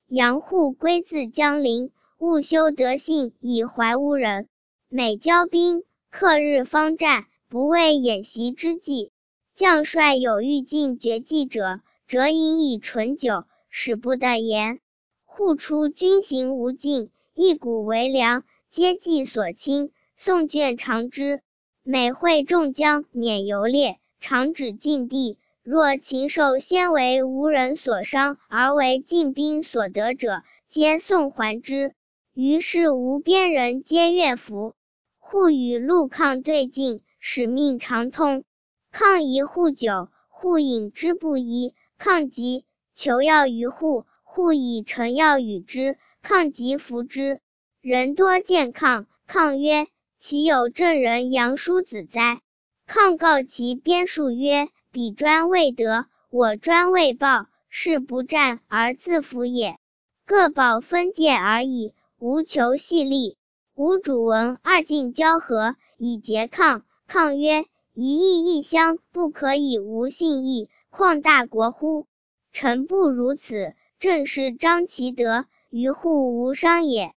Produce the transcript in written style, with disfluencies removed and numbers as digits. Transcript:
杨户归自江陵，务修德性以怀乌人。每交兵，克日方战，不畏演习之计。将帅有欲尽绝计者，则饮以醇酒，使不得言。户出军行无尽，一谷为粮，皆计所亲。宋卷尝之。每会众将免游猎，常指禁地。若禽兽先为吴人所伤，而为晋兵所得者，皆送还之。于是吴边人皆悦服。户与陆抗对进，使命常通。抗疑户久，户饮之不疑。抗急，求药于户，户以成药与之。抗即服之。人多见抗，抗曰：其有正人杨叔子哉？抗告其边数曰：彼专未得，我专未报，是不战而自服也。各保分界而已，无求细利。吴主文二晋交合，以结抗。抗曰：一邑一乡，不可以无信义，况大国乎？臣不如此，正是张其德，于户无伤也。